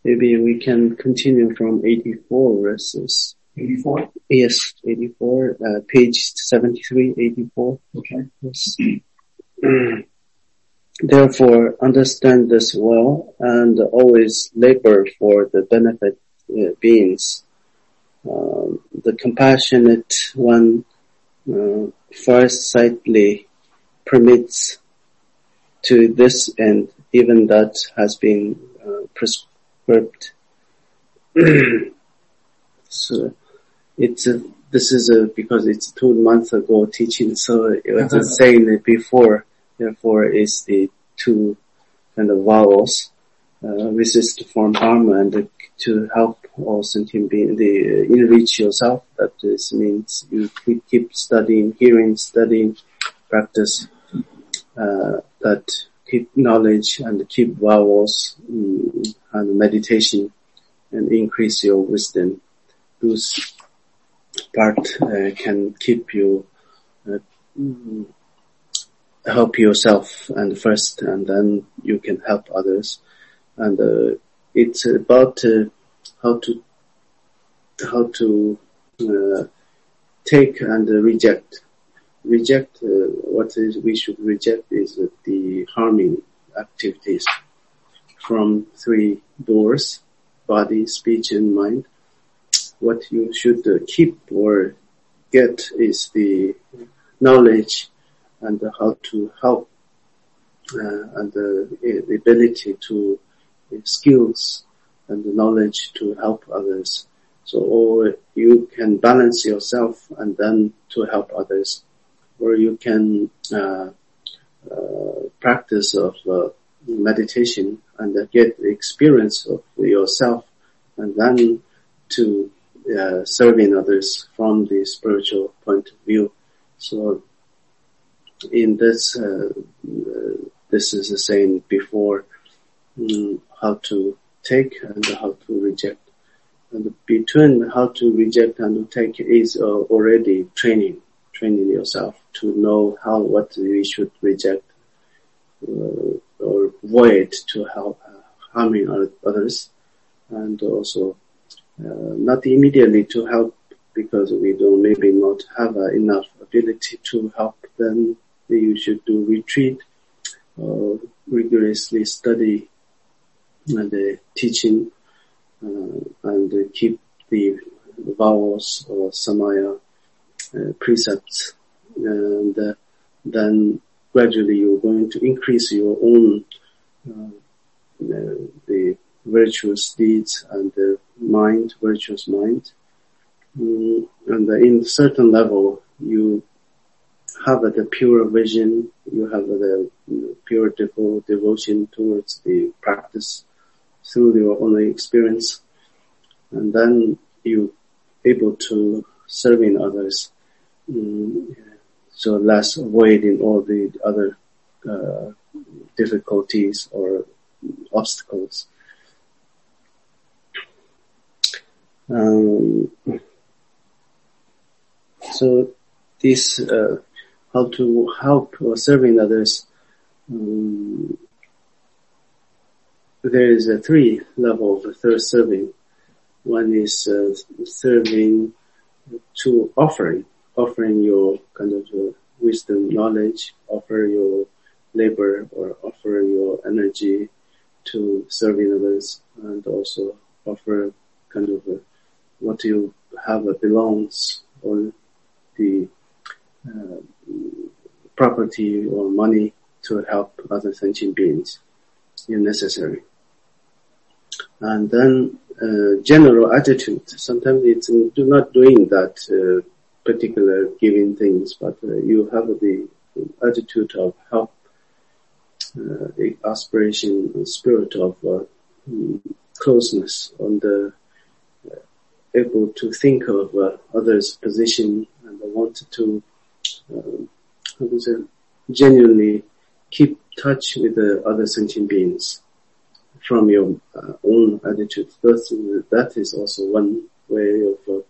Maybe we can continue from 84 verses. 84? Yes, 84, page 73, 84. Okay. Yes. Therefore, understand this well and always labor for the benefit beings. The compassionate one farsightly permits to this end, even that has been prescribed. So this is because it's 2 months ago teaching, so it was saying it before. Therefore, is the 2 kind of vowels, resist form harm and to help all sentient beings, enrich yourself. That is, means you keep studying, hearing, studying, practice, that keep knowledge and keep vowels and meditation and increase your wisdom. Those part can keep you help yourself and first, and then you can help others. And it's about how to take and reject. What is we should reject is the harming activities from 3 doors: body, speech, and mind. What you should keep or get is the knowledge and how to help, and the ability to skills and the knowledge to help others. So, or you can balance yourself and then to help others, or you can practice of meditation and get the experience of yourself, and then to serving others from the spiritual point of view. So in this, this is the same before, how to take and how to reject. And between how to reject and to take is already training yourself to know what we should reject or avoid to help harming others, and also not immediately to help because we don't maybe not have enough ability to help. Then you should do retreat or rigorously study and teaching and keep the vowels or samaya precepts, and then gradually you're going to increase your own the virtuous deeds and the virtuous mind, and in certain level you have the pure vision, you have the pure devotion towards the practice through your own experience, and then you able to serving others, so less avoiding all the other difficulties or obstacles. So this how to help or serving others, there is 3 levels of third serving. One is serving to offering your kind of wisdom, knowledge, offer your labor or offer your energy to serving others, and also offer kind of what you have belongs, or the property or money to help other sentient beings if necessary. And then general attitude. Sometimes it's do not doing that particular giving things, but you have the attitude of help, the aspiration and spirit of closeness, and able to think of others' position, and want to genuinely keep touch with the other sentient beings from your own attitude. That is also one way of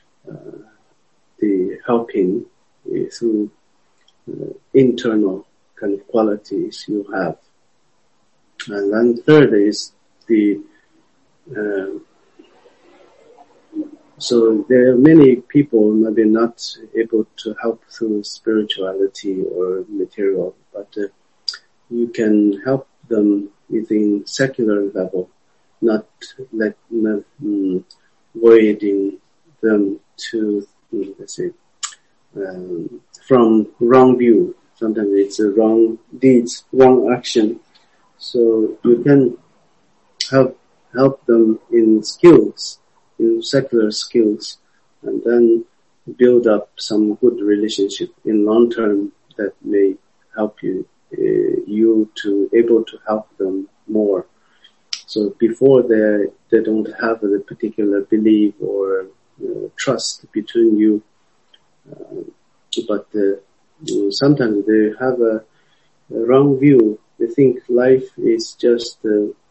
the helping through internal kind of qualities you have. And then third is the So there are many people maybe not able to help through spirituality or material, but you can help them within secular level, not avoiding them to, let's say, from wrong view. Sometimes it's a wrong deeds, wrong action. So you can help them in skills, in secular skills, and then build up some good relationship in long term that may help you to able to help them more. So before they don't have a particular belief or trust between you, but sometimes they have a wrong view. They think life is just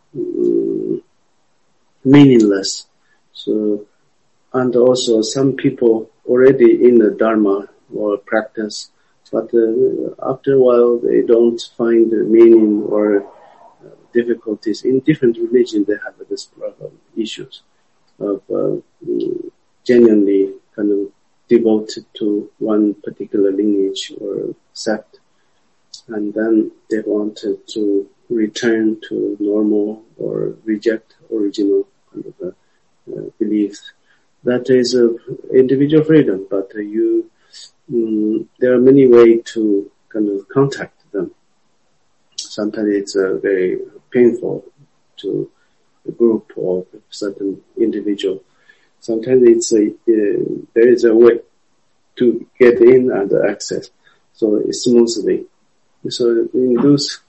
meaningless. So, and also some people already in the Dharma or practice, but after a while they don't find the meaning or difficulties. In different religions they have this problem, issues of genuinely kind of devoted to one particular lineage or sect, and then they wanted to return to normal or reject original kind of beliefs. That is individual freedom, but there are many ways to kind of contact them. Sometimes it's very painful to a group or a certain individual. Sometimes it's there is a way to get in and access, so it's smoothly. So in this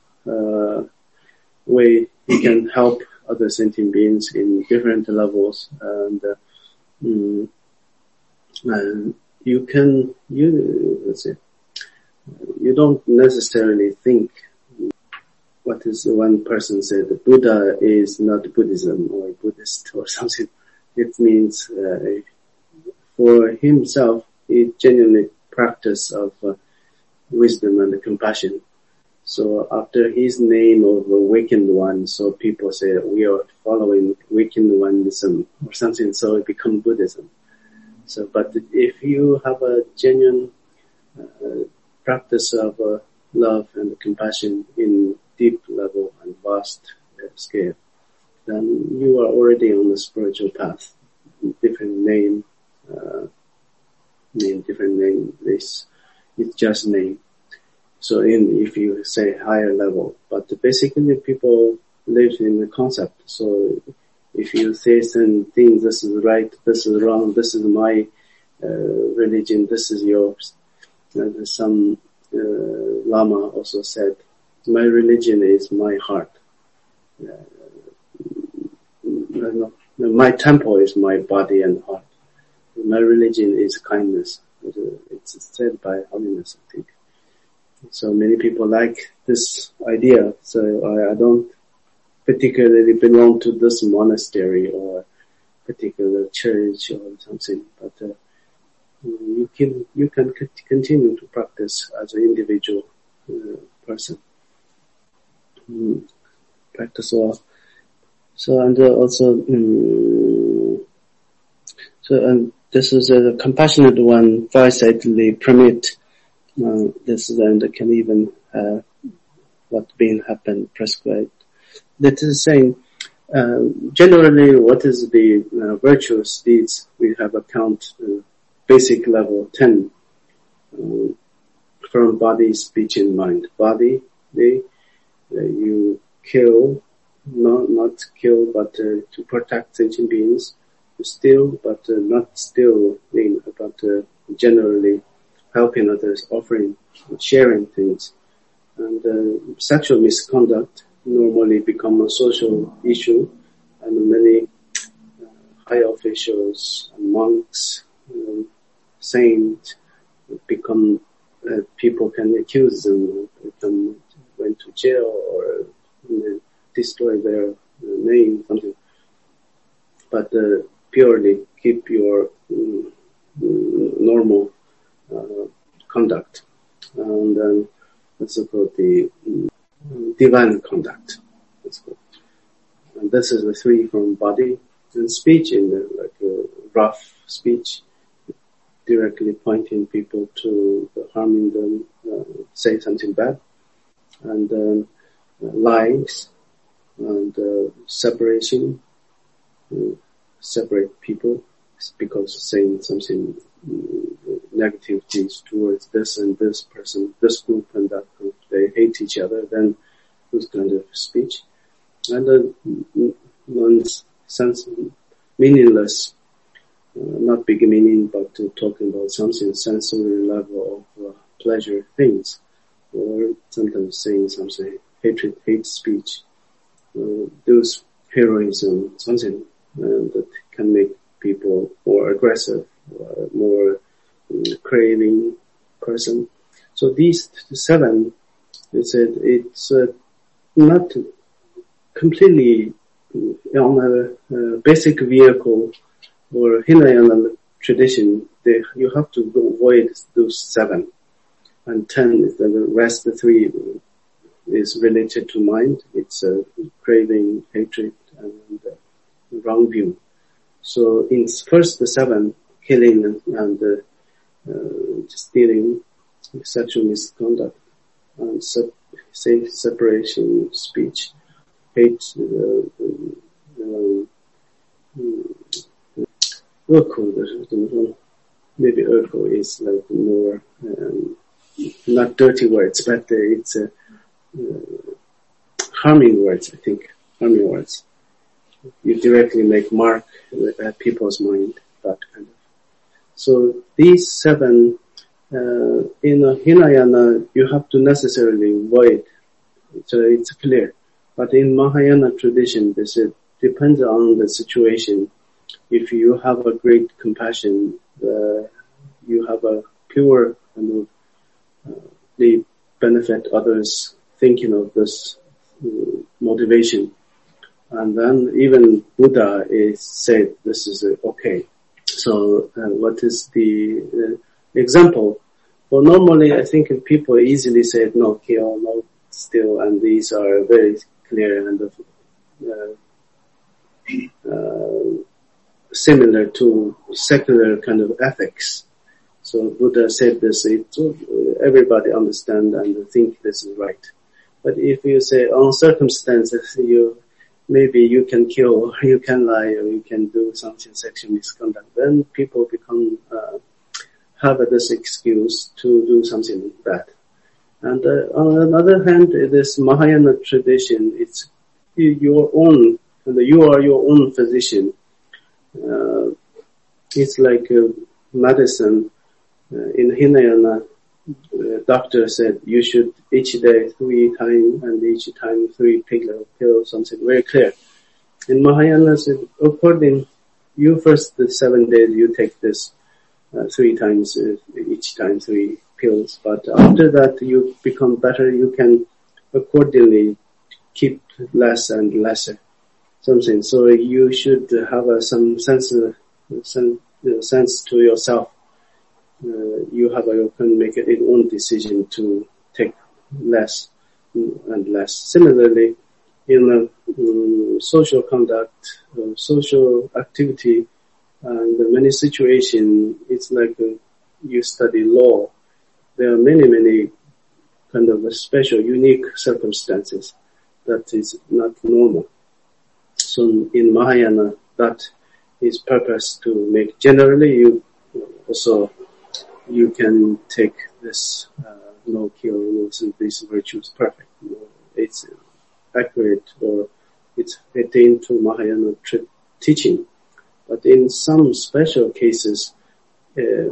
way, you can help other sentient beings in different levels, and let's say, you don't necessarily think. What is one person said, Buddha is not Buddhism or Buddhist or something. It means for himself, he genuinely practice of wisdom and compassion. So after his name of Awakened One, so people say we are following Awakened Oneism or something, so it becomes Buddhism. So, but if you have a genuine practice of love and compassion in deep level and vast scale, then you are already on the spiritual path. Different name, different name. It's just name. So if you say higher level, but basically people live in the concept. So if you say certain things, this is right, this is wrong, this is my religion, this is yours. Some Lama also said, my religion is my heart. My temple is my body and heart. My religion is kindness. It's said by Holiness, I think. So many people like this idea. So I don't particularly belong to this monastery or particular church or something, but you can continue to practice as an individual person. Practice well. So and also and this is a compassionate one, farsightedly permit. This and can even what being happened prescribed. That is saying generally what is the virtuous deeds we have account basic level 10 from body, speech, and mind. Body, you kill, not kill, but to protect sentient beings. Steal, but not steal, but generally helping others, offering, sharing things. And sexual misconduct normally become a social issue, and many high officials and monks, saints, become people can accuse them, them went to jail or destroy their name, something. But purely keep your normal conduct, and then let's call the divine conduct. Let's call. And this is the three from body, speech, in like a rough speech, directly pointing people to harming them, say something bad, and lies, and separation, separate people because saying something negative things towards this and this person, this group and that group, they hate each other, then this kind of speech. And nonsense, meaningless, not big meaning, but talking about something sensory level of pleasure things, or sometimes saying something hate speech, those heroism, something that can make people more aggressive, more craving person. So these 7, they said it's not completely on a basic vehicle or Hinayana tradition. You have to avoid those 7, and 10 is the rest. The 3 is related to mind. It's craving, hatred, and wrong view. So in first the 7, killing and stealing, sexual misconduct, and separation, speech, hate, maybe urko is like more, not dirty words, but it's harming words, I think, harming words. You directly make mark at people's mind, that kind of. So these 7, in a Hinayana, you have to necessarily avoid, so it's clear. But in Mahayana tradition, this depends on the situation. If you have a great compassion, you have a pure kind of they benefit others, thinking of this motivation. And then even Buddha is said this is okay. So what is the example? Well, normally I think people easily say no kill, no steal, and these are very clear and similar to secular kind of ethics. So Buddha said this, everybody understand and think this is right. But if you say on circumstances, maybe you can kill, or you can lie, or you can do something sexual misconduct, then people become have this excuse to do something bad. And on the other hand, this Mahayana tradition, it's your own, and you are your own physician. It's like medicine. In Hinayana, doctor said you should each day 3 times, and each time 3 pills, something very clear. In Mahayana, said according you first the 7 days you take this 3 times, each time 3 pills, but after that you become better, you can accordingly keep less and lesser something. So you should have some sense to yourself. You can make your own decision to take less and less. Similarly, in social conduct, social activity, and many situations, it's like you study law. There are many kind of special, unique circumstances that is not normal. So in Mahayana, that is purpose to make. Generally, you can take this no kill rules and these virtues perfect. It's accurate, or it's attained to Mahayana teaching. But in some special cases, they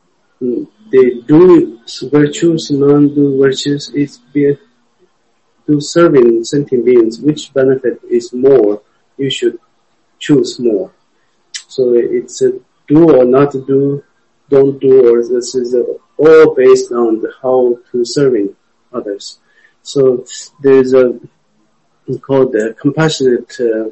do virtues, non-do virtues, it's do serving sentient beings. Which benefit is more? You should choose more. So it's a do or not do, don't do, or this is all based on how to serving others. So there's called the compassionate,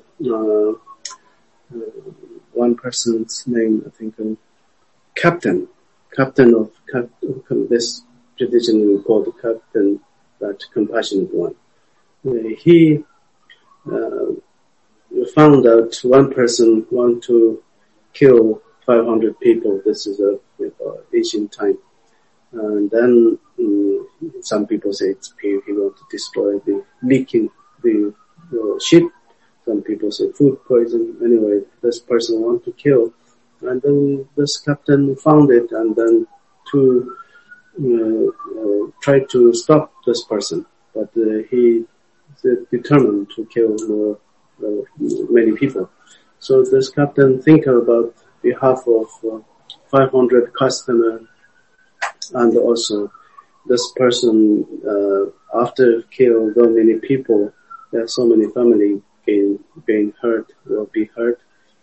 one person's name, I think, captain of this tradition we call the captain, that compassionate one. He found out one person want to kill 500 people. This is ancient time. And then some people say he want to destroy leaking the ship. Some people say food poison. Anyway, this person want to kill. And then this captain found it and then to try to stop this person. But he determined to kill many people. So this captain think about behalf of 500 customers, and also this person after kill so many people, there are so many family being hurt or be hurt,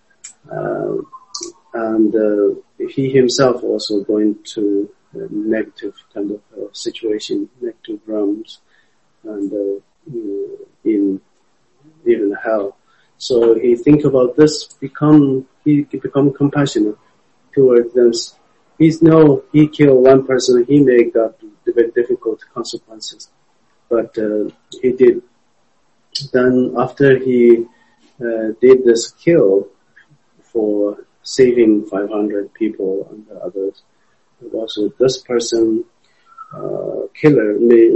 and he himself also going to negative kind of situation, negative realms, and in even hell. So he think about this, he become compassionate towards them. He killed one person, he may got very difficult consequences, but he did. Then after he did this kill for saving 500 people and the others, also this person killer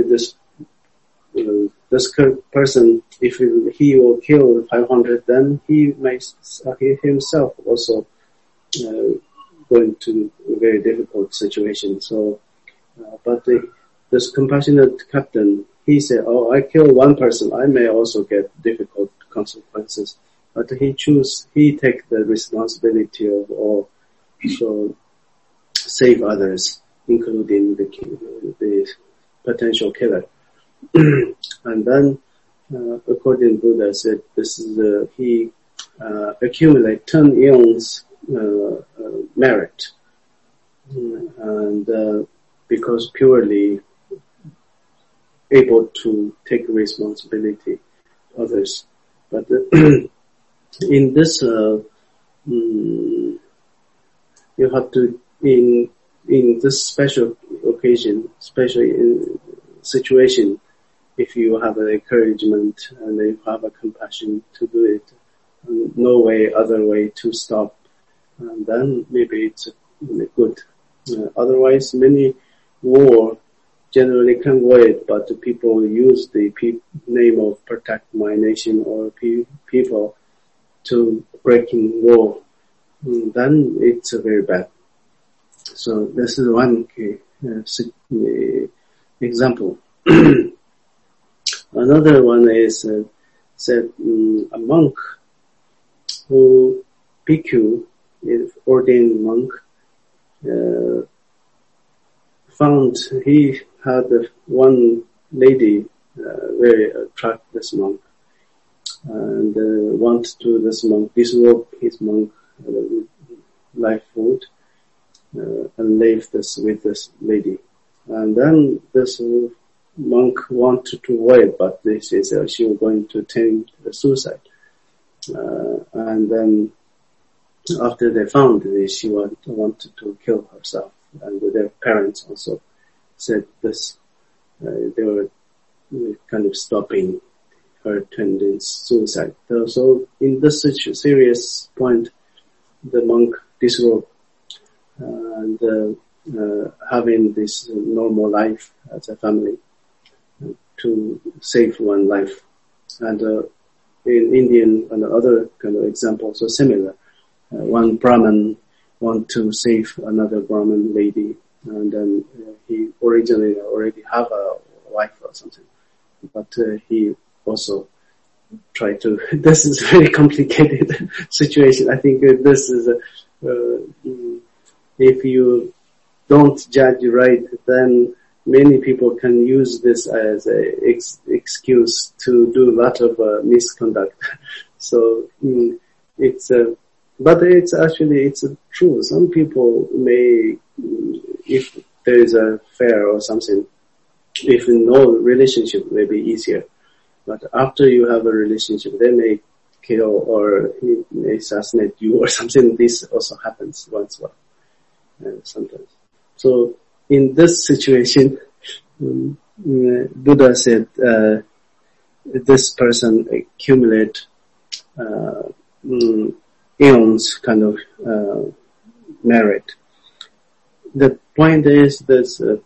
this person, if he will kill 500, then he himself also going to a very difficult situation. So, but this compassionate captain, he said, I kill one person, I may also get difficult consequences. But he take the responsibility of all, so save others, including the potential killer. And then, according to Buddha said, this is he accumulate 10 eons merit, and because purely able to take responsibility others. But in this, you have to in this special occasion, especially in situation, if you have an encouragement and you have a compassion to do it, no other way to stop, and then maybe it's good. Otherwise, many war generally can avoid, but the people use the name of protect my nation or people to breaking war. Then it's very bad. So this is one example. Another one is said a monk who bhikkhu, ordained monk, found he had one lady, very attractive monk, and want to this monk disrobe his monk life food and live with this lady. And then this monk wanted to avoid, but this is she was going to attempt suicide. And then after they found this, she wanted to kill herself, and their parents also said this. They were kind of stopping her tendency suicide. So in this serious point, the monk disrobed and having this normal life as a family to save one life. And in Indian and other kind of examples are similar. One Brahmin want to save another Brahmin lady, and then he originally already have a wife or something, but he also tried to. This is a very complicated situation. I think this is if you don't judge right, then many people can use this as a excuse to do a lot of misconduct. So but it's actually true. Some people may, if there is a affair or something, if no relationship may be easier. But after you have a relationship, they may kill or he may assassinate you or something. This also happens once in a while, sometimes. So in this situation, Buddha said, this person accumulate eons kind of merit. The point is that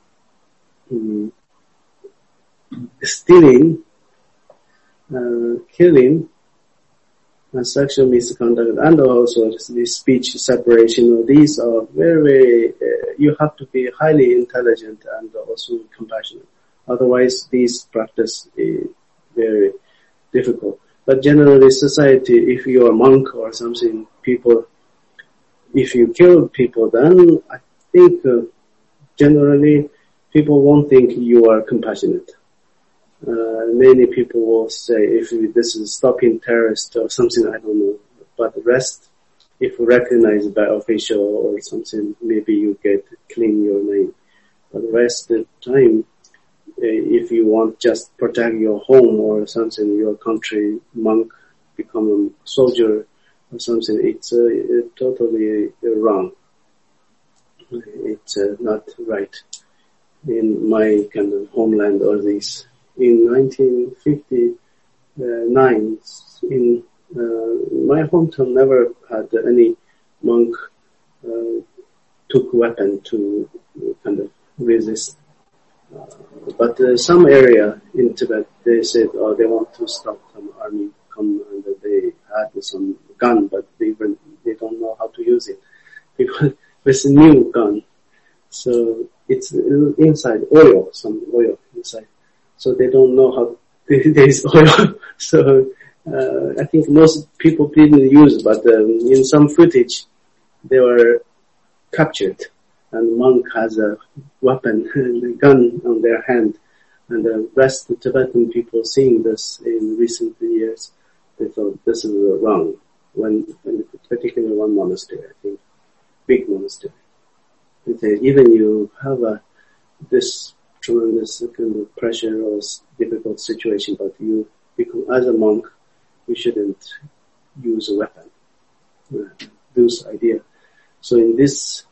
stealing, killing, and sexual misconduct, and also the speech separation, these are very, you have to be highly intelligent and also compassionate. Otherwise, these practice is very difficult. But generally, society, if you are a monk or something, people, if you kill people, then I think generally people won't think you are compassionate. Many people will say if this is stopping terrorists or something, I don't know. But the rest, if recognized by official or something, maybe you get clean your name. But the rest of the time, if you want just protect your home or something, your country, monk, become a soldier or something, it's totally wrong. It's not right in my kind of homeland or this. In 1959, in my hometown, never had any monk took weapon to kind of resist. But some area in Tibet, they said, they want to stop some army come, and they had some gun, but they don't know how to use it because it's a new gun. So it's inside oil, some oil inside. So they don't know how there is oil. So I think most people didn't use, but in some footage they were captured, and monk has a weapon, a gun on their hand, and the rest of Tibetan people seeing this in recent years, they thought this is wrong. Particularly one monastery, I think, big monastery. They say, even you have this tremendous kind of pressure or difficult situation, but you become, as a monk, you shouldn't use a weapon. This idea. So in this,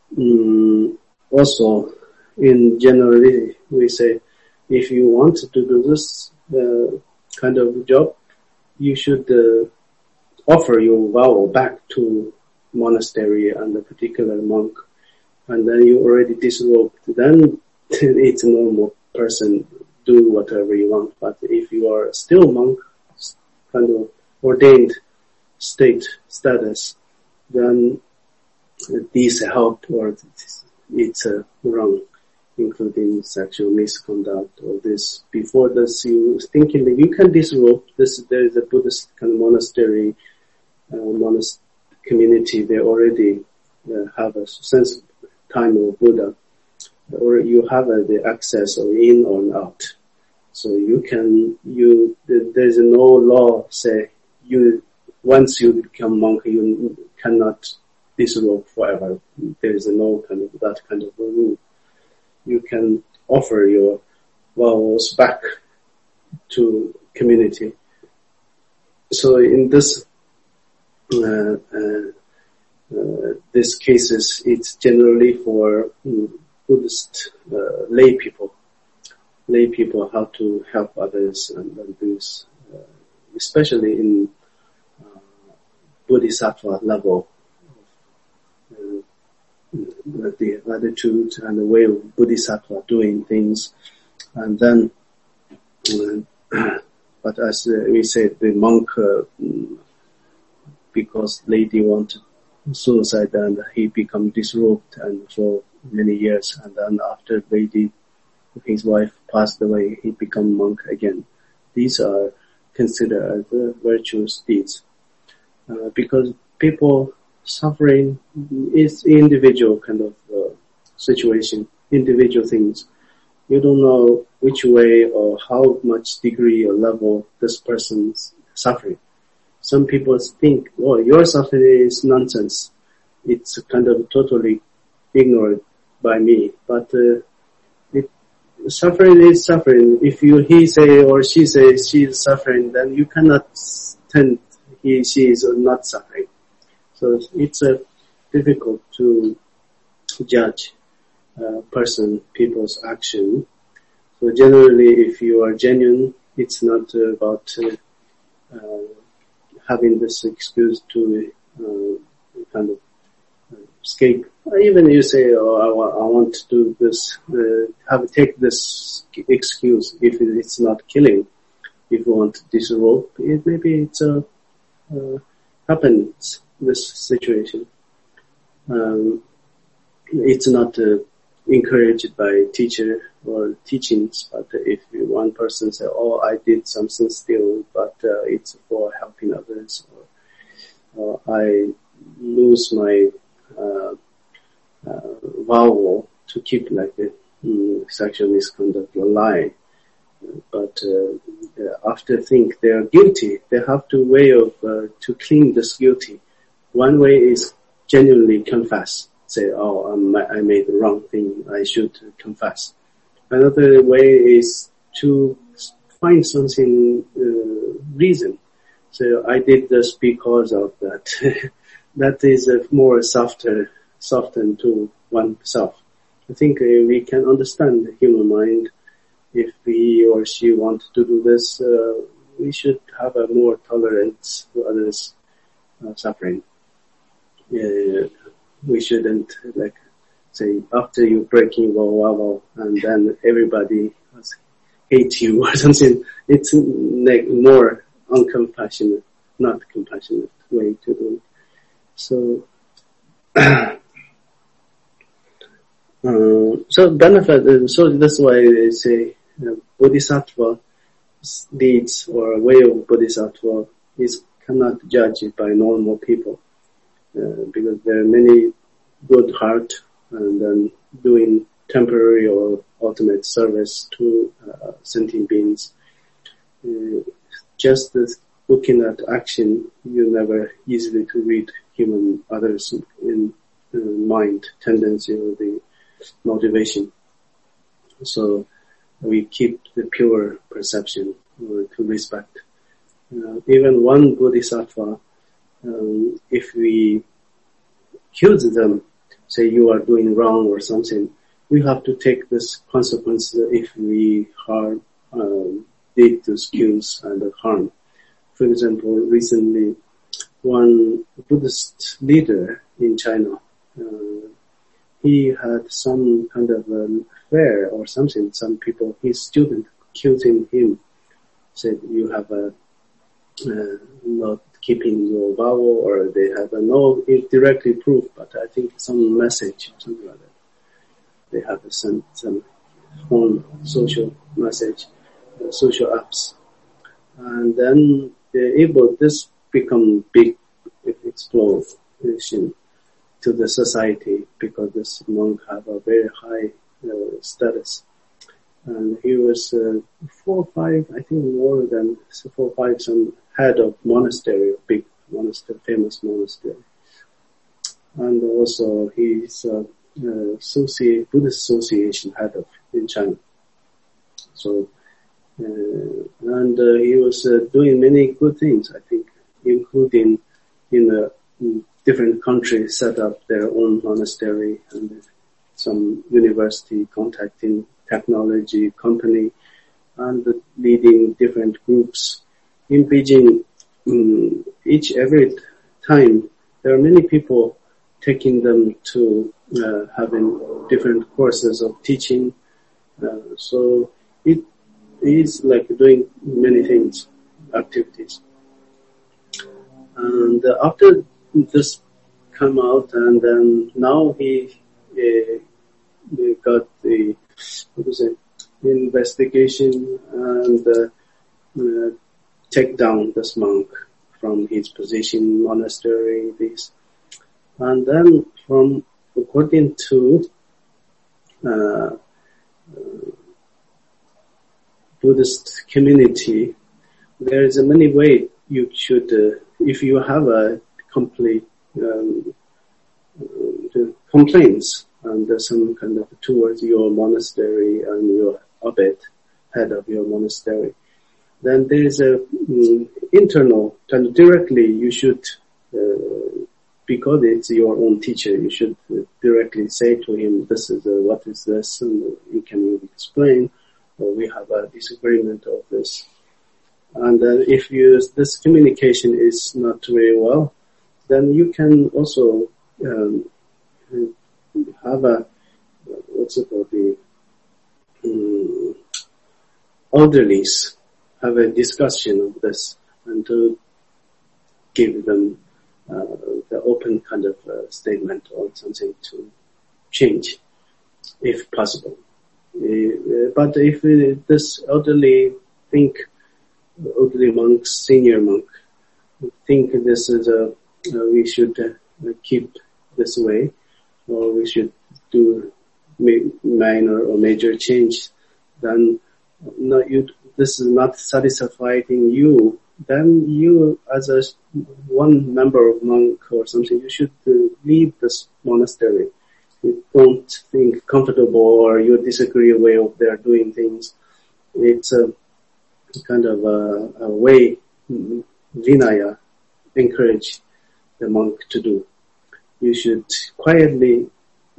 also, in generally, we say, if you want to do this kind of job, you should offer your vow back to monastery and a particular monk, and then you already disrobed. Then it's a normal person, do whatever you want. But if you are still monk, kind of ordained state status, then these help, or it's wrong, including sexual misconduct or this. Before this, you thinking that you can disrobe this. There is a Buddhist kind of monastery, monast community. They already have a sense of time of Buddha, or you have the access or in or out. So there's no law say once you become monk, you cannot disrobe forever. There is no kind of that kind of a rule. You can offer your vows back to community. So in this cases, it's generally for Buddhist lay people how to help others and this, especially in Bodhisattva level, the attitude and the way of Bodhisattva doing things, and then, but as we said, the monk, because lady wanted suicide and he become disrobed and for many years, and then after lady, his wife passed away, he become monk again. These are considered as virtuous deeds, because people suffering is individual kind of situation, individual things. You don't know which way or how much degree or level this person's suffering. Some people think, your suffering is nonsense. It's kind of totally ignored by me. But suffering is suffering. If he say or she says she is suffering, then you cannot tell she is not suffering. So it's difficult to judge people's action. So generally, if you are genuine, it's not about having this excuse to kind of escape. Even you say, "Oh, I want to do this," take this excuse if it's not killing. If you want to disrobe, maybe it's happens this situation. It's not encouraged by teacher or teachings, but if one person say, "Oh, I did something still, but it's for helping others," or I lose my vow to keep like a sexual misconduct or lie, but after think they are guilty, they have to way of to clean this guilty. One way is genuinely confess. Say, "Oh, I made the wrong thing. I should confess." Another way is to find something reason. So I did this because of that. That is a more softened to oneself. I think we can understand the human mind. If he or she wants to do this, we should have a more tolerance to others' suffering. We shouldn't say after you breaking wow, and then everybody hate you or something. It's more uncompassionate, not compassionate way to do it. So, so benefit. So that's why they say bodhisattva deeds or way of bodhisattva cannot judge it by normal people. Because there are many good heart and then doing temporary or ultimate service to sentient beings. Just as looking at action, you never easily to read human others in mind, tendency or the motivation. So we keep the pure perception or to respect. Even one bodhisattva, if we accuse them, say you are doing wrong or something, we have to take this consequence if we did those skills and harm. For example, recently, one Buddhist leader in China, he had some kind of affair or something. Some people, his student, accusing him, said you have not keeping your vow, or they have no directly proof, but I think some message or something like that. They have sent some phone social message, social apps, and then this become big explosion to the society because this monk have a very high status. And he was 4 or 5, I think more than 4 or 5, some head of monastery, a big monastery, famous monastery. And also he's Buddhist Association head in China. So, and he was doing many good things, I think, including in different countries set up their own monastery and some university contacting technology company and leading different groups. In Beijing, every time there are many people taking them to having different courses of teaching. So it is like doing many things, activities. And after this come out, and then now he got the investigation and take down this monk from his position, monastery, this. And then according to Buddhist community, there is a many way you should, if you have a complete complaints and some kind of towards your monastery and your abbot, head of your monastery, then there is a internal kind of directly you should, because it's your own teacher, you should directly say to him, this is what is this, and you can explain, or we have a disagreement of this. And if this communication is not very well, then you can also have the elderlies have a discussion of this and to give them the open kind of statement or something to change, if possible. But if this elderly monk, senior monk, think this is we should keep this way, or we should do minor or major change, then this is not satisfying you, then you as one member of monk or something, you should leave this monastery. You don't think comfortable or you disagree a way of their doing things. It's a kind of a way Vinaya encourage the monk to do. You should quietly,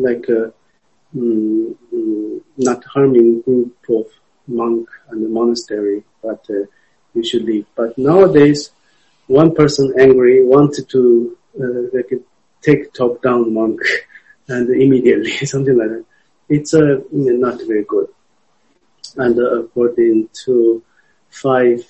not harming group of monk and the monastery, but you should leave. But nowadays, one person angry wanted to take top-down monk and immediately something like that. It's not very good. And according to 5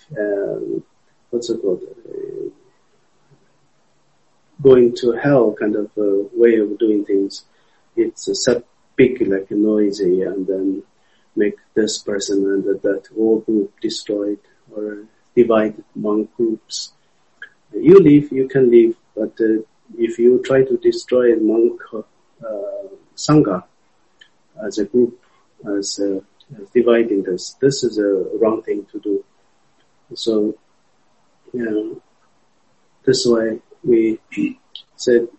going to hell kind of way of doing things, it's set big, like noisy, and then make this person and that whole group destroyed or divided among groups. You leave, you can leave, but if you try to destroy monk sangha as a group, as dividing this is a wrong thing to do. So, this way we said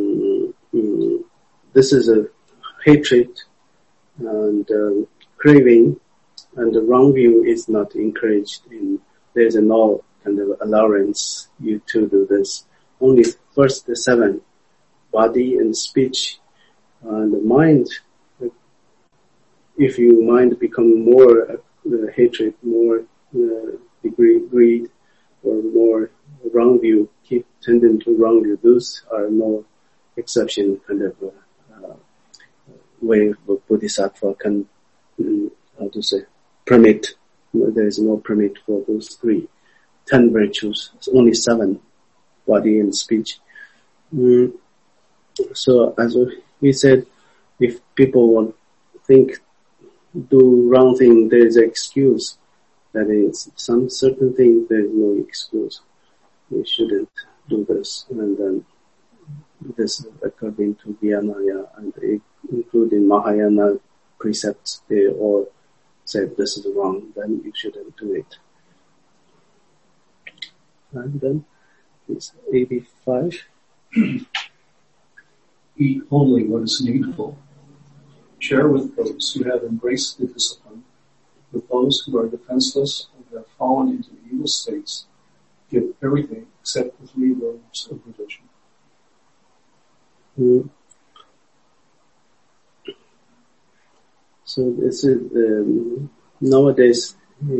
this is a hatred and craving, and the wrong view is not encouraged. There's no kind of allowance you to do this. Only first the 7, body and speech and the mind. If your mind become more hatred, more greed, or more wrong view, keep tending to wrong view, those are no exception kind of way of Bodhisattva can, permit. There is no permit for those 10 virtues. It's only 7, body and speech. So as we said, if people do wrong thing, there is an excuse. That is, some certain things there is no excuse. We shouldn't do this. And then this, according to Vinaya and including Mahayana precepts, they all said this is wrong, then you shouldn't do it. And then it's 85. Eat only what is needful. Share with those who have embraced the discipline. With those who are defenseless and have fallen into evil states, give everything except the 3 robes of religion. So this is nowadays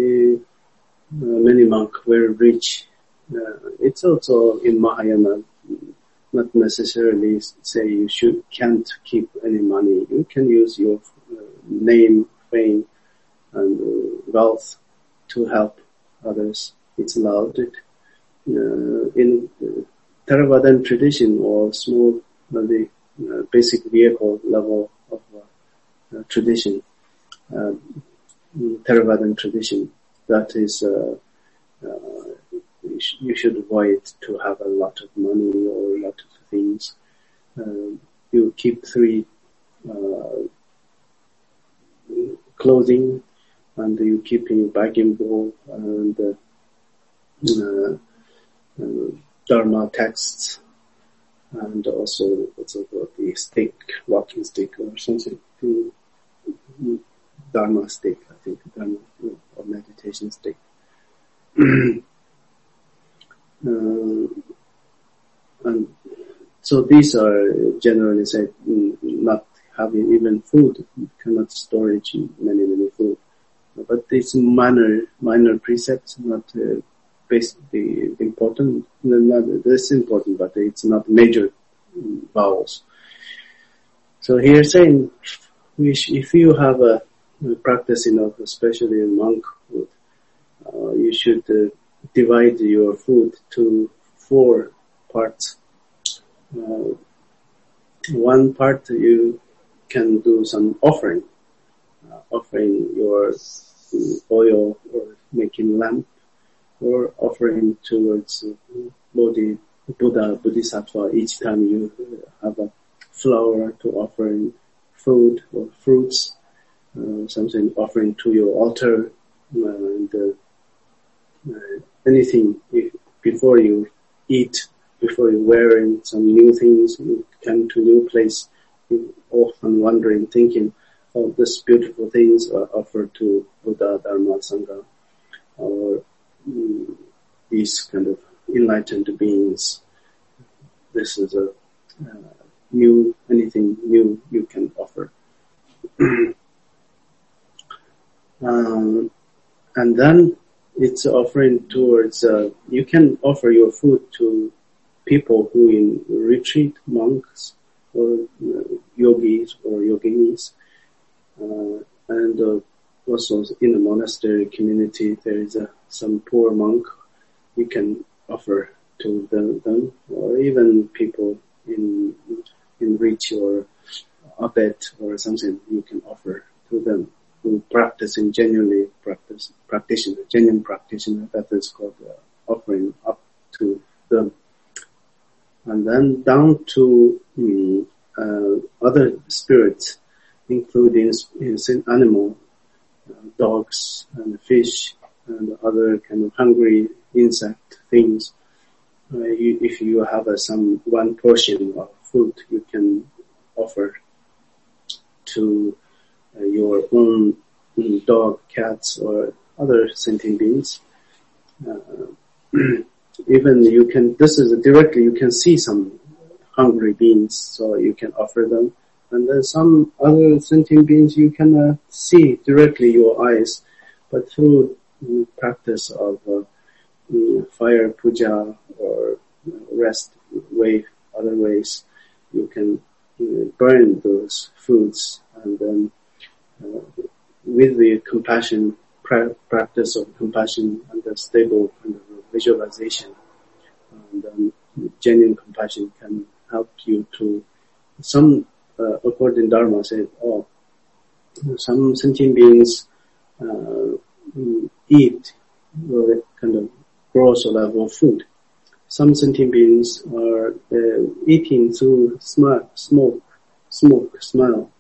many monks were rich. It's also in Mahayana, not necessarily say you can't keep any money. You can use your name, fame, and wealth to help others. It's allowed. In Theravadan tradition or small, the basic vehicle level of tradition, Theravadan tradition, that is, you should avoid to have a lot of money or a lot of things. You keep 3 clothing, and you keep in bagging bowl and Dharma texts, and also what's about the stick, walking stick or something. Dharma stick, I think, Dharma or meditation stick. And so these are generally said not having even food, cannot storage many food. But these minor precepts, not basically important. Not this important, but it's not major vowels. So here saying, if you have a practicing of especially monkhood, you should divide your food to 4 parts. One part you can do some offering your oil or making lamp, or offering towards Buddha, Bodhisattva each time you have a flower to offering food or fruits, something offering to your altar, and anything before you eat, before you're wearing some new things, you come to a new place, you often wondering, thinking, oh, these beautiful things are offered to Buddha, Dharma, Sangha, or these kind of enlightened beings. This is a anything new you can offer. And then it's offering towards, you can offer your food to people who in retreat, monks, or yogis or yoginis, and also in the monastery community there is some poor monk you can offer to them, or even people in rich or abbot or something you can offer to them who practicing genuine practitioner, that is called offering up to them. And then down to other spirits, including animal, dogs and fish and other kind of hungry insect things. If you have some one portion of food, you can offer to your own dog, cats, or other sentient beings. Even you can, this is directly, you can see some hungry beings, so you can offer them. And then some other sentient beings you can see directly your eyes, but through practice of fire puja or other ways, you can burn those foods, and then with the compassion, practice of compassion and the stable kind of visualization, and genuine compassion can help you to according to Dharma said, some sentient beings eat kind of gross level food. Some sentient beings are eating through smoke, smell.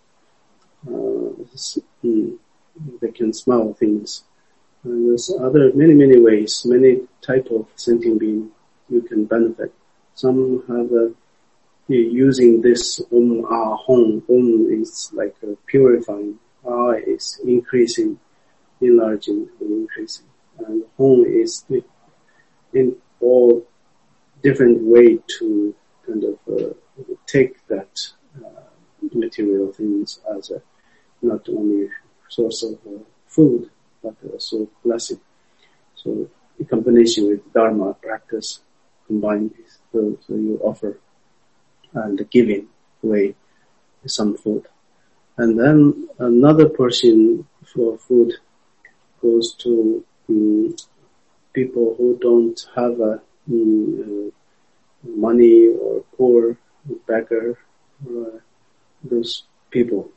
They can smell things. And there's many ways, many type of sentient being you can benefit. Some have using this home is like purifying. Is increasing, enlarging, and increasing. And home is in all different way to kind of take that material things as not only source of food, but also blessing. So in combination with Dharma practice, combined with so you offer and giving away some food. And then another portion for food goes to people who don't have money, or poor, beggar, or those people,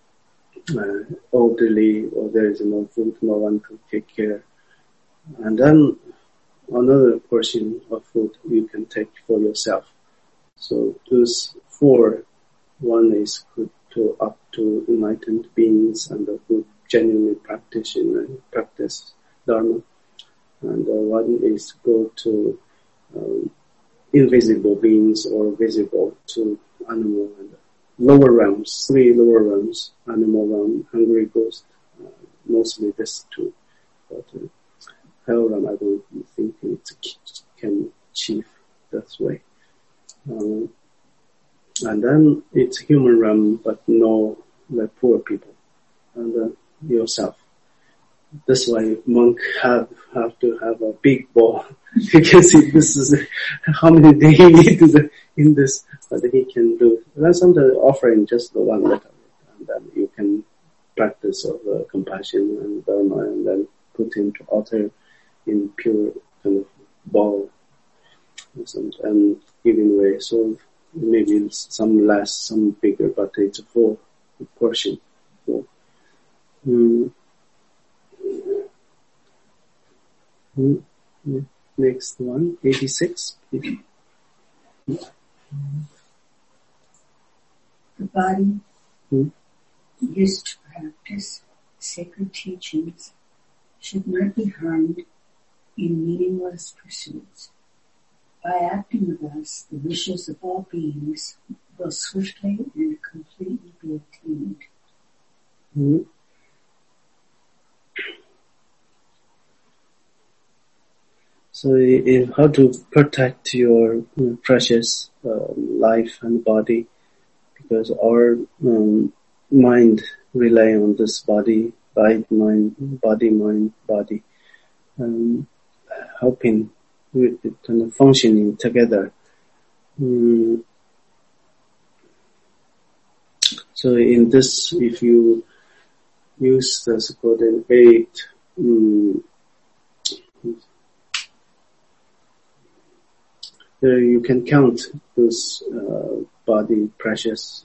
elderly, or there is no food, no one to take care. And then another portion of food you can take for yourself. So those 4, one is good to up to enlightened beings and who genuinely practice Dharma, and one is go to invisible beings or visible to animal and lower realms, 3 lower realms, animal realm, hungry ghost, mostly this 2. But hell realm, I don't think it can achieve that way. And then it's human realm, but no, the poor people, and yourself. That's why monk have to have a big ball. You can see this is how many days he needs in this, but he can do. Then sometimes offering just the one letter, and then you can practice of compassion and dharma, and then put into altar in pure kind of ball, and giving away. So maybe some less, some bigger, but it's a full portion. So, next one, 86. The body used to practice sacred teachings should not be harmed in meaningless pursuits. By acting thus, the wishes of all beings will swiftly and completely be attained. So how to protect your precious life and body, because our mind rely on this body, mind, body, helping with it kind of functioning together. So in this, if you use this golden 8, you can count those body, precious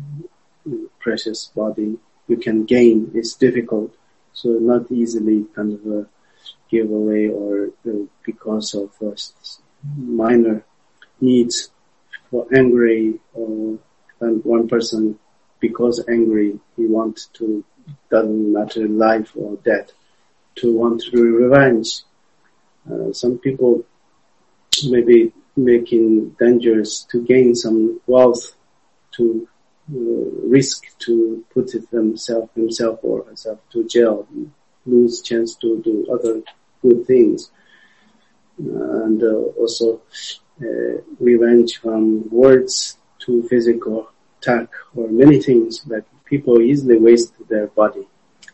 body you can gain. It's difficult, so not easily kind of give away, or because of minor needs for angry, and one person because angry he wants to, doesn't matter life or death, to want to revenge. Some people maybe making dangerous to gain some wealth, to risk to put it himself or herself to jail, lose chance to do other good things, and also revenge from words to physical attack, or many things that people easily waste their body.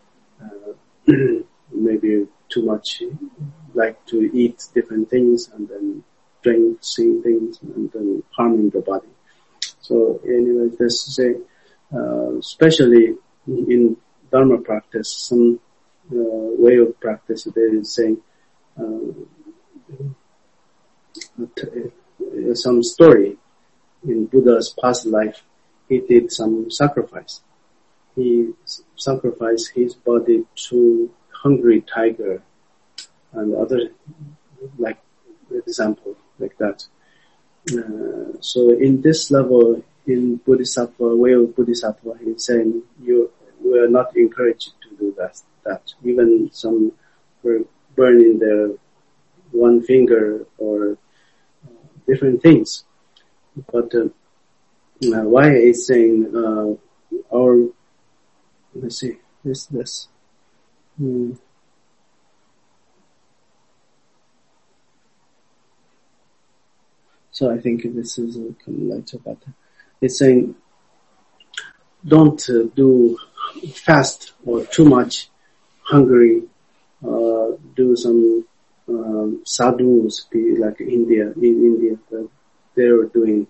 Maybe too much, like to eat different things and then drink same things and then harming the body. So anyway, this is especially in Dharma practice, some way of practice, they is saying some story in Buddha's past life. He did some sacrifice. He sacrificed his body to hungry tiger and other, like example like that. So in this level, in Bodhisattva, way of Bodhisattva, he's saying we are not encouraged to do that. Even some were burning their one finger or different things. But why is saying let's see, this. So I think this is kind of later, but it's saying don't do fast or too much hungry. Do some sadhus, be like in India, they're doing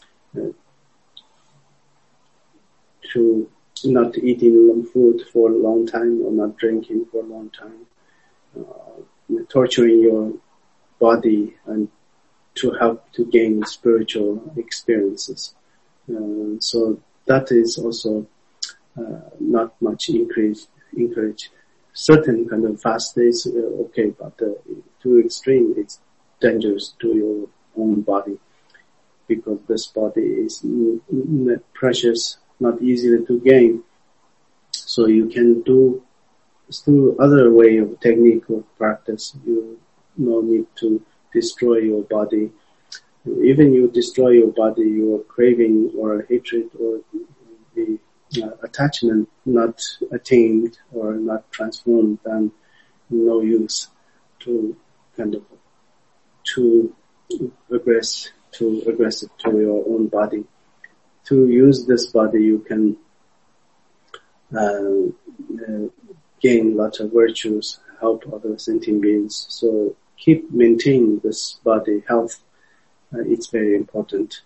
to not eating food for a long time or not drinking for a long time, torturing your body and to help to gain spiritual experiences. So that is also not much encouraged. Certain kind of fast days okay, but too extreme, it's dangerous to your own body, because this body is precious, not easy to gain. So you can do through other way of technique of practice. You no need to destroy your body. Even you destroy your body, your craving or hatred or the attachment not attained or not transformed, then no use to kind of too aggressive to your own body. To use this body, you can gain a lot of virtues, help other sentient beings. So keep maintaining this body health. It's very important.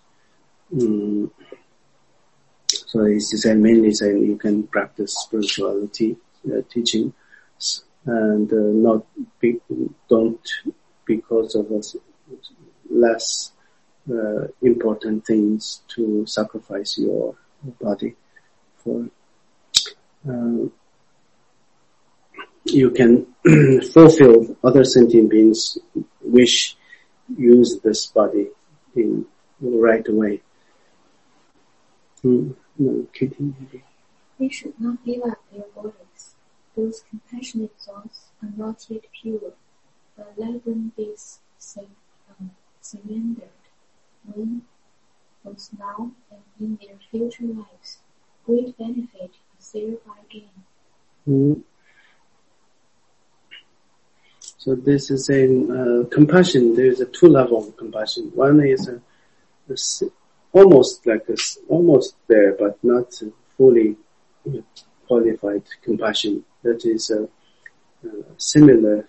So it's mainly saying you can practice spirituality teaching, and don't because of less important things to sacrifice your body for. You can fulfill other sentient beings' wish, use this body in the right way. No, Katie, maybe. They should not give up their bodies. Those compassionate thoughts are not yet pure, but let them be surrendered when, both now and in their future lives, great benefit is thereby gained. So this is saying compassion. There is a two level of compassion. One is almost there, but not fully qualified compassion. That is similar,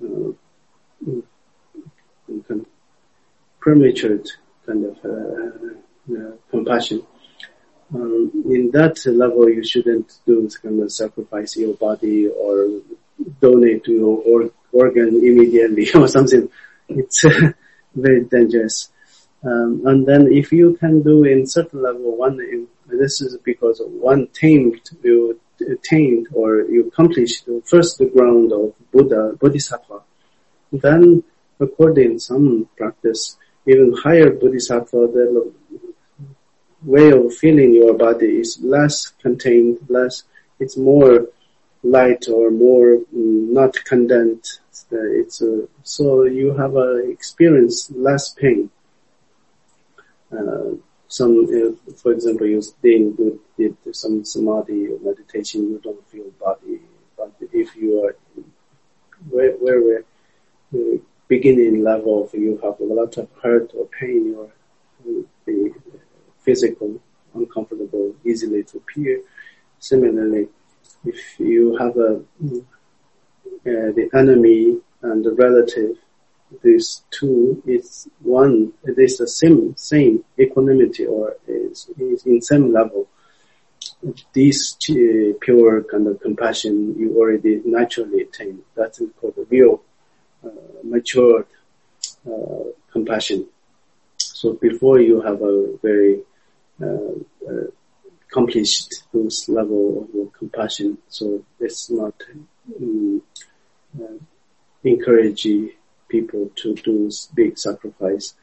premature kind of compassion. In that level, you shouldn't do kind of sacrifice your body or donate to your organ immediately or something. It's very dangerous. And then if you can do in certain level this is because one you attained or you accomplished first the ground of Bodhisattva. Then according to some practice, even higher Bodhisattva, the way of feeling your body is less contained, it's more light or more not condensed. So you have experience less pain. For example, you did some samadhi or meditation, you don't feel body. But if you are where beginning level, you have a lot of hurt or pain or the physical uncomfortable easily to appear. Similarly, if you have the enemy and the relative, these two is one. It is the same equanimity, or is in same level. This pure kind of compassion you already naturally attain. That's called the real matured compassion. So before you have a very accomplished those level of compassion, so it's not encouraging people to do big sacrifice.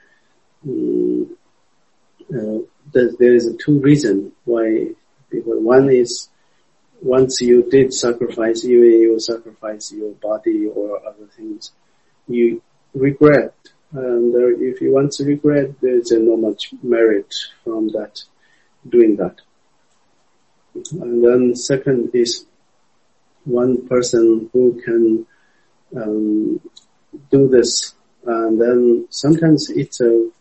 There is two reasons why people. One is once you did sacrifice, you sacrifice your body or other things, you regret. And if you want to regret, there is no much merit from that, doing that. And then second is one person who can do this, and then sometimes it's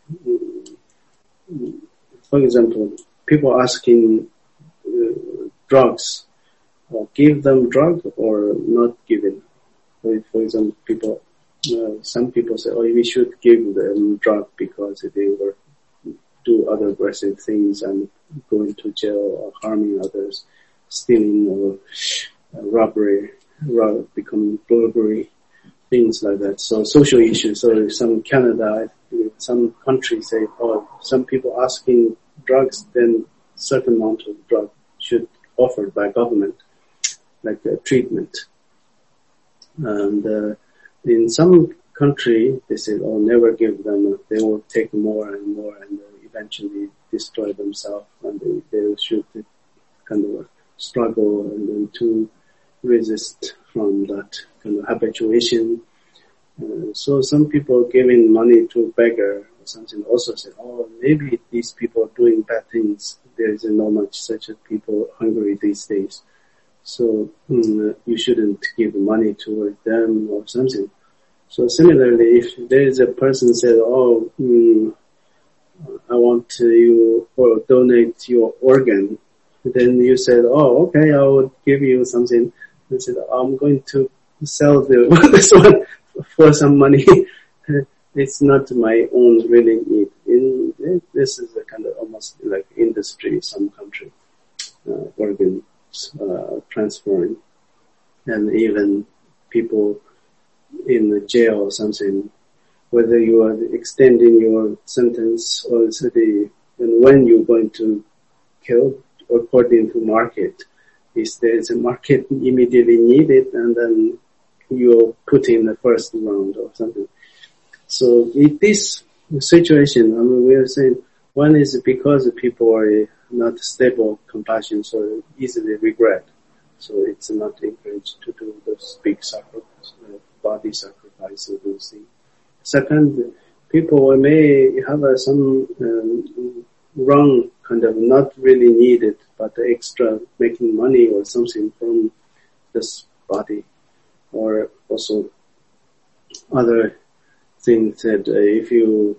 for example, people asking drugs, or give them drug or not giving. For example, some people say, we should give them drug because they were do other aggressive things and going to jail or harming others, stealing or robbery, becoming burglary, things like that. So social issues. So some Canada, some countries say, some people asking drugs, then certain amount of drug should offered by government, like a treatment. And in some country, they say, never give them. They will take more and more, and eventually destroy themselves, and they should kind of struggle and then to resist from that kind of habituation. So some people giving money to beggar or something also say, maybe these people are doing bad things. There is not much such as people hungry these days. So you shouldn't give money toward them or something. So similarly, if there is a person said, I want you or donate your organ, then you said, okay, I will give you something. I said, I'm going to sell this one for some money. It's not my own really need. This is a kind of almost like industry, some country, organs transferring, and even people in the jail or something, whether you are extending your sentence or and when you're going to kill according to market. If there's a market immediately needed, and then you put in the first round or something. So in this situation, we are saying one is because people are not stable compassion, so easily regret. So it's not encouraged to do those big sacrifice, body sacrifice or those things. Second, people may have some wrong kind of not really needed, but extra making money or something from this body, or also other things that if you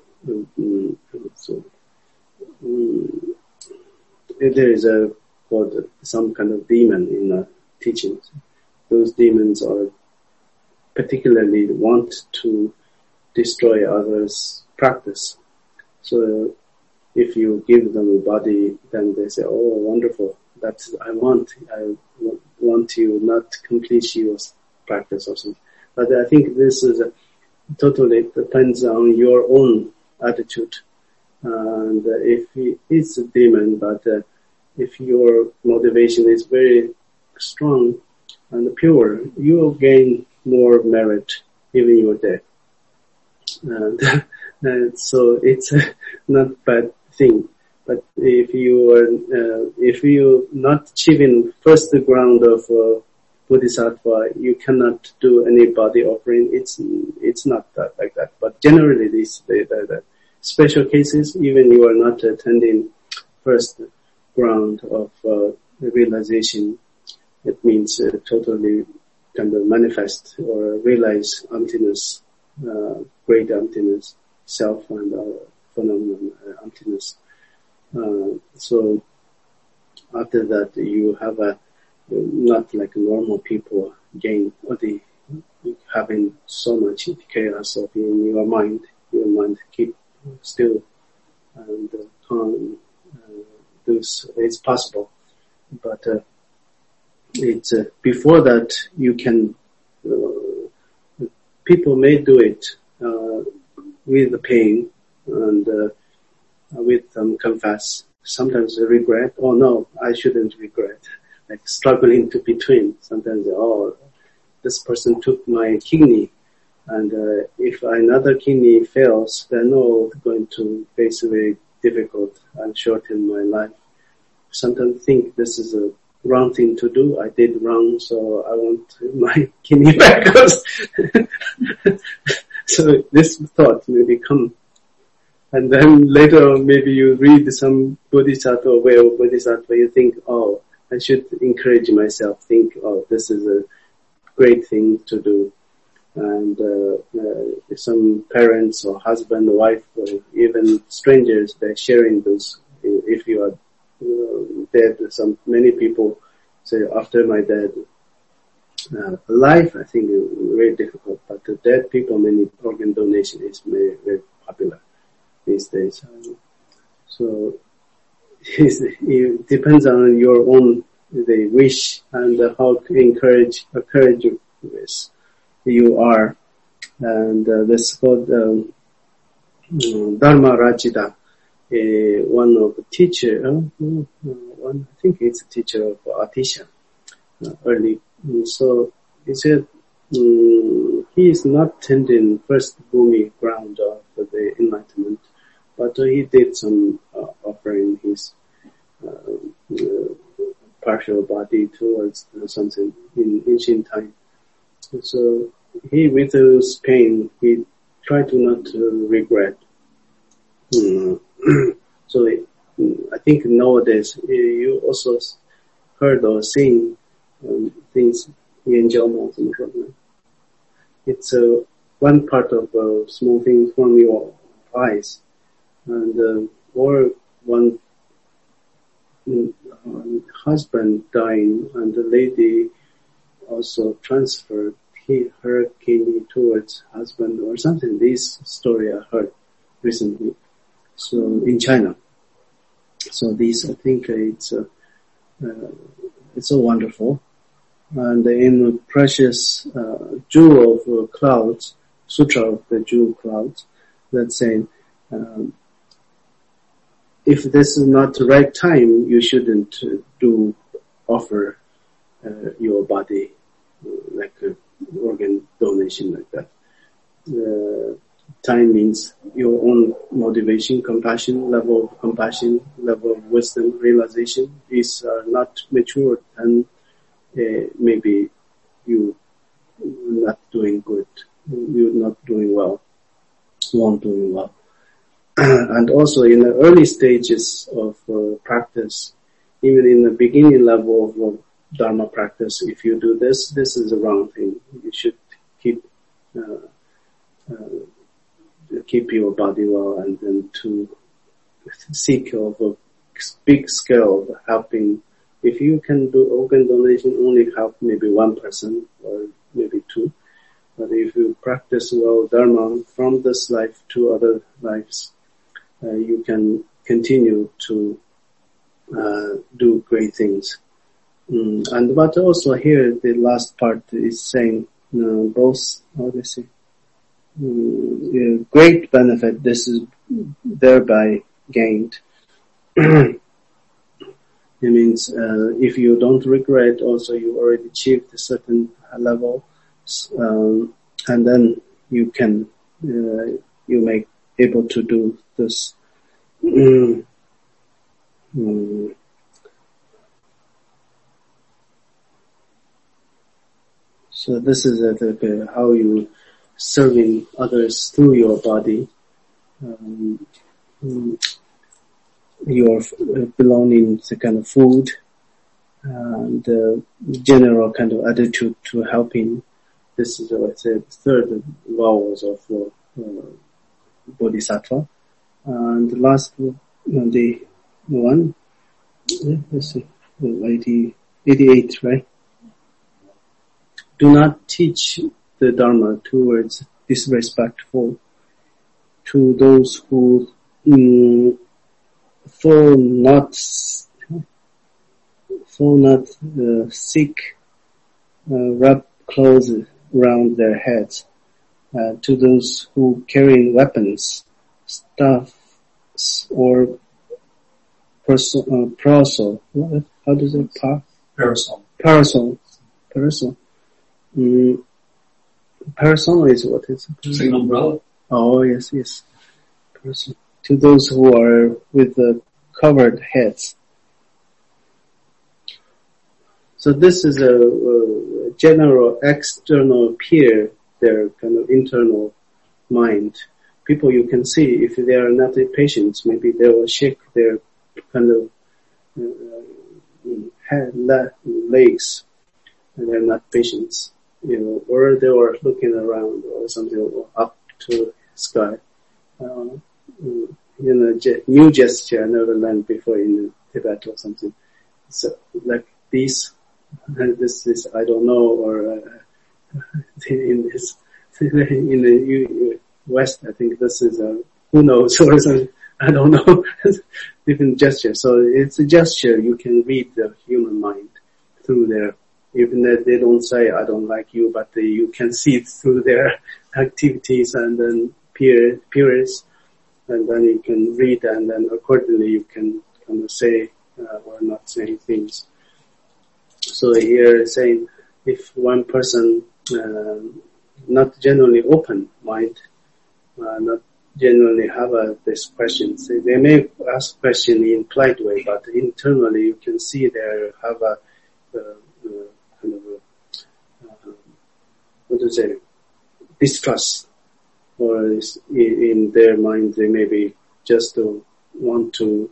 there is called some kind of demon in the teachings. Those demons are particularly want to destroy others' practice. So if you give them a body, then they say, "Oh, wonderful! That's I want you not complete your practice or something." But I think this is totally depends on your own attitude. And if it's a demon, but if your motivation is very strong and pure, you will gain more merit even you're dead. And so it's not a bad thing. But if you not achieving first ground of Bodhisattva, you cannot do any body offering. It's not that like that. But generally, the special cases, even you are not attending first ground of realization, it means totally kind of manifest or realize emptiness, great emptiness, self and phenomenon emptiness. So after that, you have not like normal people gain or having so much chaos of in your mind keep still and calm. It's possible, but it's before that you can. People may do it with the pain and with confess. Sometimes they regret. Oh no, I shouldn't regret. Like struggling to between. Sometimes, oh, this person took my kidney, and if another kidney fails, then I'm going to face a very difficult and shorten my life. Sometimes think this is a wrong thing to do. I did wrong, so I want my kidney back. So this thought may become, and then later on maybe you read some Bodhisattva way of Bodhisattva, you think, oh, I should encourage myself, think, oh, this is a great thing to do. And some parents or husband or wife or even strangers, they're sharing those. If you are dead, many people say after my dead, life I think is very difficult, but the dead people, many organ donation is very, very popular these days. So it depends on your own the wish and how courageous you are. And this is called Dharma Rajita, one of the teacher, I think it's a teacher of Atisha early. So he said he is not tending first bhumi ground of the enlightenment, but he did some offering his partial body towards something in ancient time. So he, with his pain, he tried to not regret. So I think nowadays you also heard or seen things in Jama. It's one part of a small thing from your eyes, and or one husband dying and the lady also transferred her kidney towards husband or something. This story I heard recently. So in China. So this, I think it's so wonderful. And in Precious Jewel of Clouds, Sutra of the Jewel Clouds, that's saying, if this is not the right time, you shouldn't offer your body like organ donation like that. Time means your own motivation, compassion, level of wisdom, realization is not matured, and maybe you not doing good, you're not doing well, won't doing well. And also in the early stages of practice, even in the beginning level of Dharma practice, if you do this is the wrong thing. You should keep your body well, and then to seek of a big scale of helping. If you can do organ donation, only help maybe one person or maybe two. But if you practice well Dharma from this life to other lives, you can continue to do great things. And but also here the last part is saying both, how do you say, great benefit this is thereby gained. It means if you don't regret, also you already achieved a certain level, and then you can you may able to do this. So this is how you serving others through your body. Your belonging to kind of food, and general kind of attitude to helping. This is what I said, third vowels of Bodhisattva. And the last the one, let's see, 88, right? Do not teach the Dharma towards disrespectful to those who for not seek wrap clothes around their heads, to those who carry weapons, staffs, or parasol. How does it Parasol. Parasol. Parasol is what is it? It's an umbrella. Oh yes. Parasol. To those who are with the covered heads. So this is a general external appear, their kind of internal mind. People you can see, if they are not patient, maybe they will shake their kind of legs, and they're not patient, or they are looking around or something, or up to sky. New gesture I never learned before in Tibet or something. So like this, and this I don't know, or in the West I think this is who knows, or something, I don't know. Different gesture. So it's a gesture you can read the human mind through their. Even if they don't say I don't like you, but you can see it through their activities and then periods. And then you can read, and then accordingly you can kind of say or not say things. So here it's saying, if one person not generally open mind, not generally have this question, so they may ask question in polite way, but internally you can see they have a kind of distrust. Or in their mind, they maybe just want to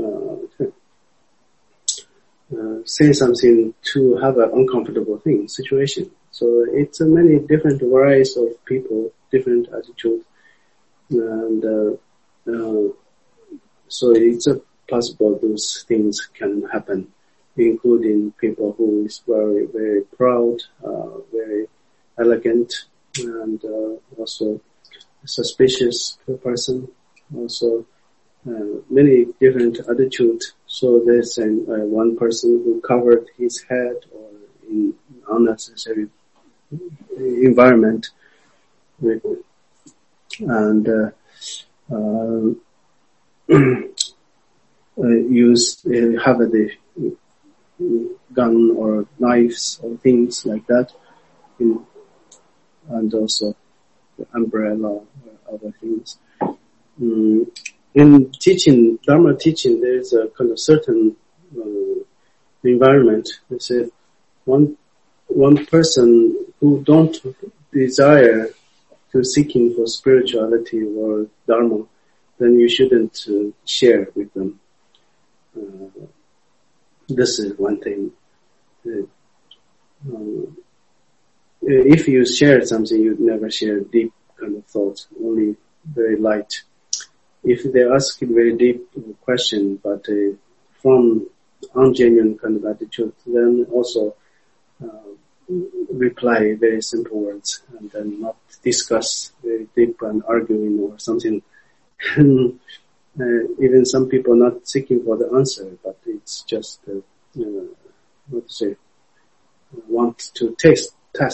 say something to have an uncomfortable situation. So it's many different varieties of people, different attitudes, and so it's possible those things can happen including people who is very, very proud, very elegant, and also suspicious person, also many different attitudes. So there's one person who covered his head or in unnecessary environment with, and have the gun or knives or things like that, and also the umbrella or other things. In teaching, Dharma teaching, there is a kind of certain environment. They say one person who don't desire to seeking for spirituality or Dharma, then you shouldn't share with them. This is one thing. If you share something, you'd never share deep kind of thoughts, only very light. If they ask a very deep question, but from ungenuine kind of attitude, then also reply very simple words, and then not discuss very deep and arguing or something. Even some people not seeking for the answer, but it's just want to test.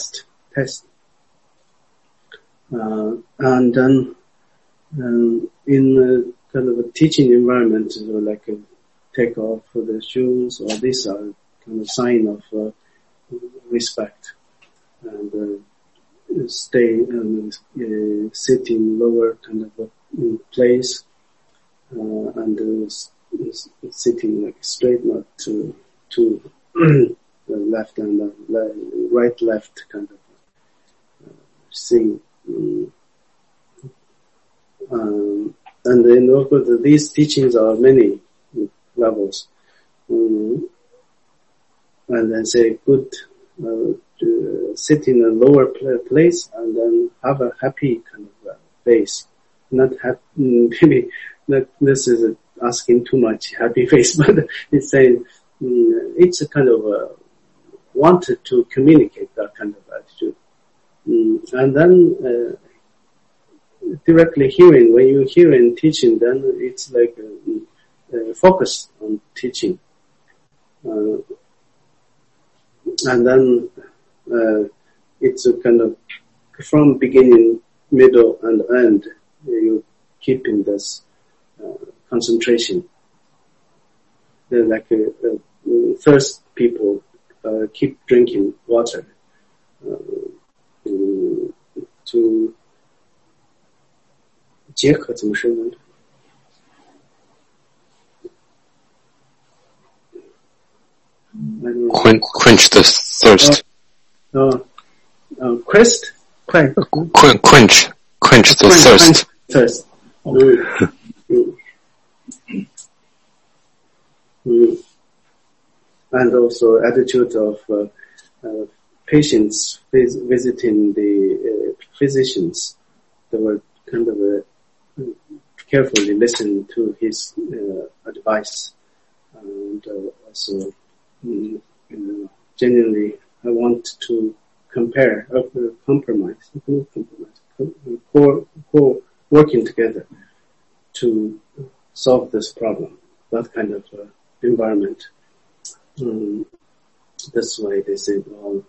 And then in a kind of a teaching environment, like take off the shoes, or these are kind of sign of respect, and stay and sit in lower kind of a place, and sitting like straight, not to the left and right, left kind of thing. And then of course these teachings are many levels, and then say good sit in a lower place and then have a happy kind of face, not happy, maybe not, this is asking too much happy face, but it's saying it's a kind of wanted to communicate that kind of attitude, and then directly hearing, when you hear and teaching, then it's like focus on teaching, and then it's a kind of from beginning, middle, and end, you keeping this concentration. They're like first people keep drinking water to 解渴怎么说呢？ Quench the thirst. Quench the thirst. Thirst. And also attitude of patients visiting the physicians. They were kind of carefully listen to his advice, and also genuinely I want to compromise, working together to solve this problem. That kind of environment. That's why they say, well,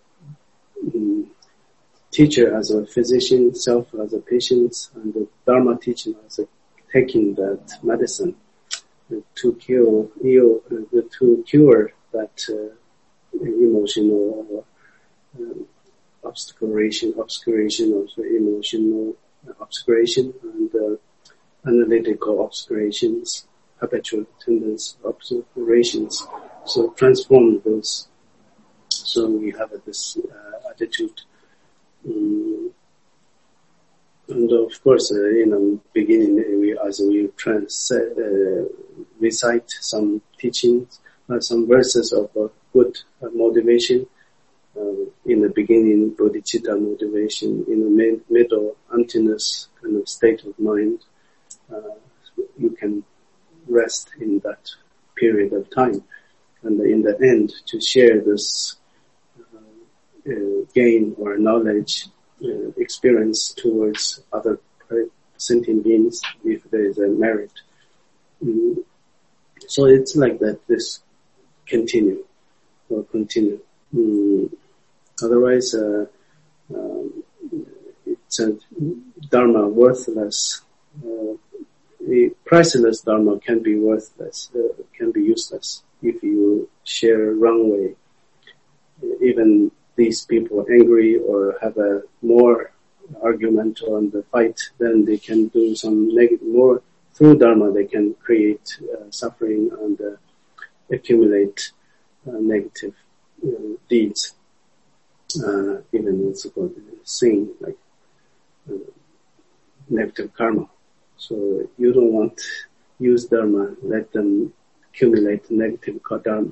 teacher as a physician, self as a patient, and the Dharma teaching as a taking that medicine to cure that emotional obscuration of the emotional obscuration, and analytical obscurations, habitual tendencies, obscurations. So transform those. So we have this attitude. And of course, beginning we recite some teachings, some verses of good motivation. In the beginning, bodhicitta motivation. In the middle, emptiness kind of state of mind. You can rest in that period of time. and in the end to share this gain or knowledge, experience towards other sentient beings if there is a merit. So it's like that, this continue. Otherwise, it's a dharma worthless. The priceless dharma can be worthless, can be useless if you share wrong way. Even these people are angry or have a more argument on the fight, then they can do some negative more. Through dharma, they can create suffering and accumulate negative deeds. Even it's called sin, like negative karma. So you don't want use dharma, let them accumulate negative karma.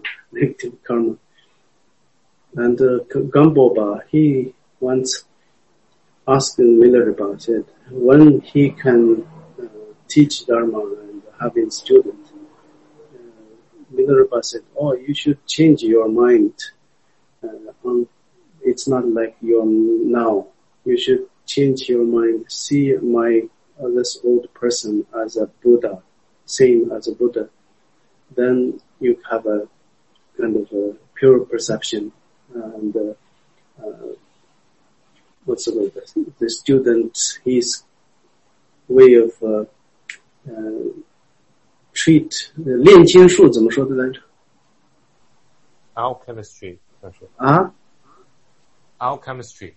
And Gamboba, he once asked Milarepa, said, when he can teach dharma and have a student, Milarepa said, you should change your mind. It's not like you're now. You should change your mind. See this old person as a Buddha, same as a Buddha. Then you have a kind of a pure perception. And what's the word? The student, his way of treat 炼金术怎么说的来着？ Alchemistry. Alchemistry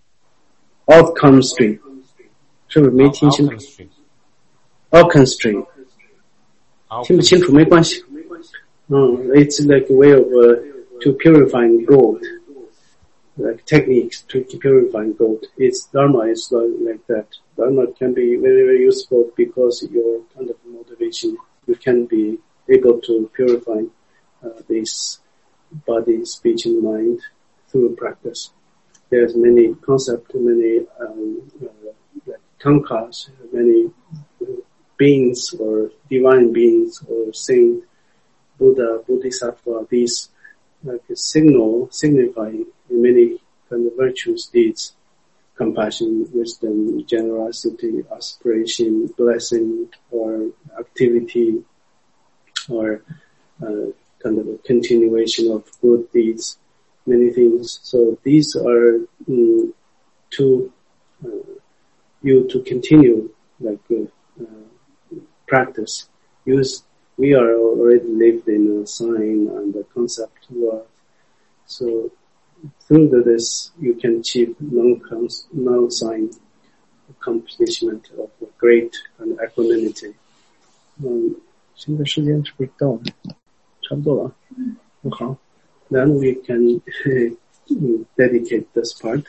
是不是没听清楚 ？Alchemistry 听不清楚没关系。It's like a way of to purifying gold, like techniques to purifying gold. It's dharma is like that. Dharma can be very, very useful because your kind of motivation, you can be able to purify this body, speech, and mind through practice. There's many concepts, many like tankas, many beings or divine beings or saint, Buddha, Bodhisattva. These like a signifying many kind of virtues, deeds, compassion, wisdom, generosity, aspiration, blessing, or activity, or kind of a continuation of good deeds, many things. So these are to you to continue like practice. We are already lived in a sign and a concept world. So through this, you can achieve non-sign accomplishment of great and equanimity. 现在时间是不是到了？差不多了。好 ，then we can dedicate this part.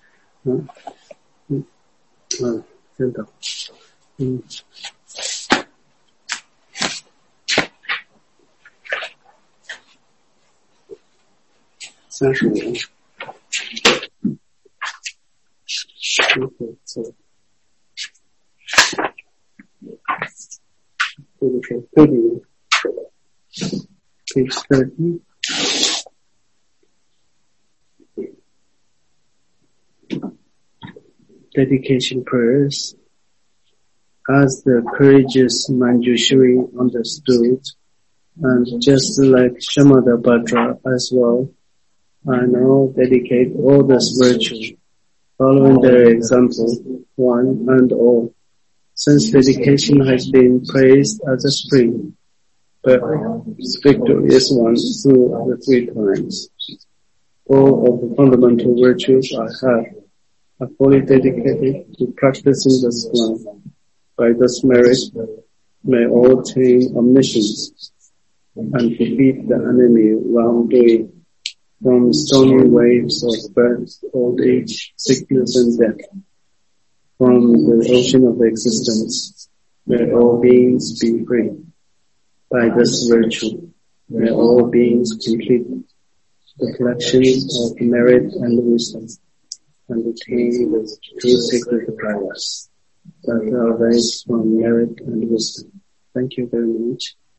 真的，35。Page 30. Dedication prayers. As the courageous Manjushri understood, and just like Shamadabhadra as well, I now dedicate all this virtue, following their example, one and all. Since dedication has been praised as a spring, but victorious one through the 3 times. All of the fundamental virtues I have are fully dedicated to practicing this one. By this merit, may all attain omniscience and defeat the enemy wrongdoing from stormy waves of birth, old age, sickness, and death. From the ocean of existence, may all beings be free. By this virtue, may all beings complete the collection of merit and wisdom, and attain the true sacred prayers that arise from merit and wisdom. Thank you very much.